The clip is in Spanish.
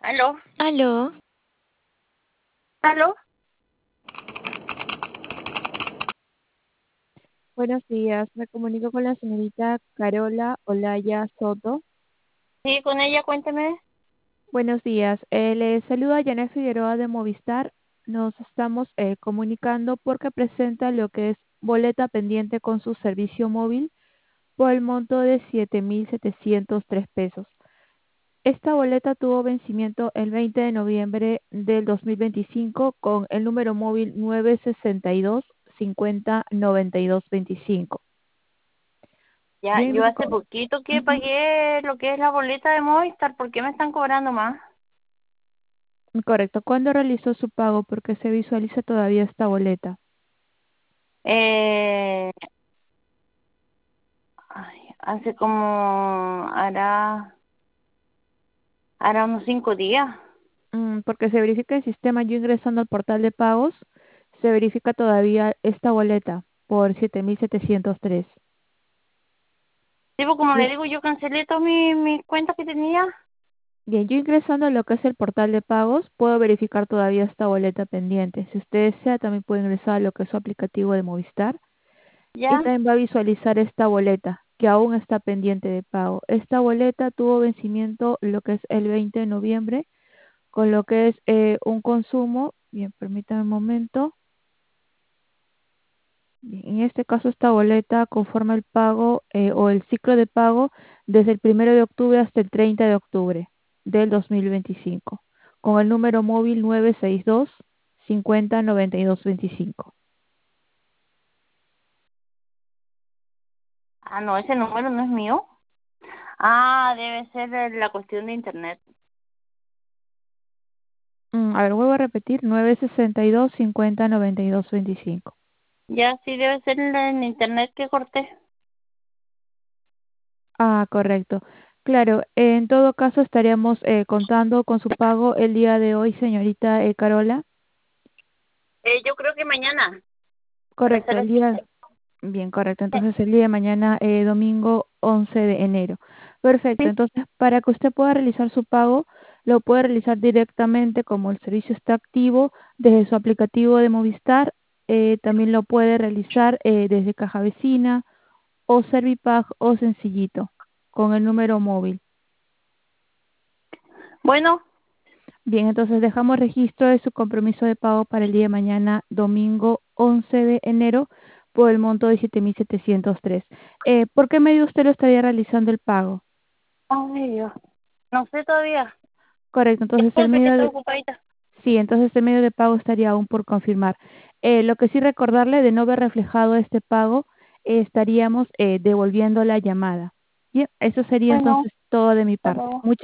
Aló, Aló, aló. Buenos días, me comunico con la señorita Carola Olaya Soto. Sí, con ella, cuénteme. Buenos días, le saluda Janet Figueroa de Movistar. Nos estamos comunicando porque presenta lo que es boleta pendiente con su servicio móvil por el monto de 7.703 pesos. Esta boleta tuvo vencimiento el 20 de noviembre del 2025 con el número móvil 962-50-92-25. Ya, Bien, yo nos hace co- poquito que Ujú. pagué lo que es la boleta de Movistar. ¿Por qué me están cobrando más? Correcto. ¿Cuándo realizó su pago? Porque se visualiza todavía esta boleta. Eh, hace como, hará unos 5 días. Porque se verifica el sistema, yo ingresando al portal de pagos, se verifica todavía esta boleta por 7.703. Sí, pues como le Bien, digo, yo cancelé todas mis cuentas que tenía. bien, yo ingresando a lo que es el portal de pagos, puedo verificar todavía esta boleta pendiente. Si usted desea, también puede ingresar a lo que es su aplicativo de Movistar y Ya. también va a visualizar esta boleta que aún está pendiente de pago. Esta boleta tuvo vencimiento lo que es el 20 de noviembre con lo que es un consumo. Bien, permítame un momento. Bien, en este caso, esta boleta conforma el pago o el ciclo de pago desde el 1 de octubre hasta el 30 de octubre del 2025, con el número móvil 962-50-92-25. Ah, no, ese número no es mío. Ah, debe ser de la cuestión de internet. A ver, vuelvo a repetir, 962-50-92-25. Ya, sí, debe ser en internet que corté. Ah, correcto. Claro, en todo caso estaríamos contando con su pago el día de hoy, señorita Carola. Yo creo que mañana, para Correcto, ser el así. día, bien, correcto. Entonces el día de mañana, domingo 11 de enero. Perfecto. Sí. Entonces, para que usted pueda realizar su pago, lo puede realizar directamente como el servicio está activo desde su aplicativo de Movistar. También lo puede realizar desde Caja Vecina o Servipag o Sencillito con el número móvil. Bueno, Bien, entonces dejamos registro de su compromiso de pago para el día de mañana, domingo 11 de enero, por el monto de 7.703. ¿Por qué medio usted lo estaría realizando el pago? ay Dios, no sé todavía. Correcto, entonces el Disculpe que medio estoy de, ocupadita. sí, entonces el medio de pago estaría aún por confirmar. Lo que sí recordarle de no ver reflejado este pago, estaríamos devolviendo la llamada. Bien, eso sería Bueno, entonces todo de mi hasta parte. luego. Muchas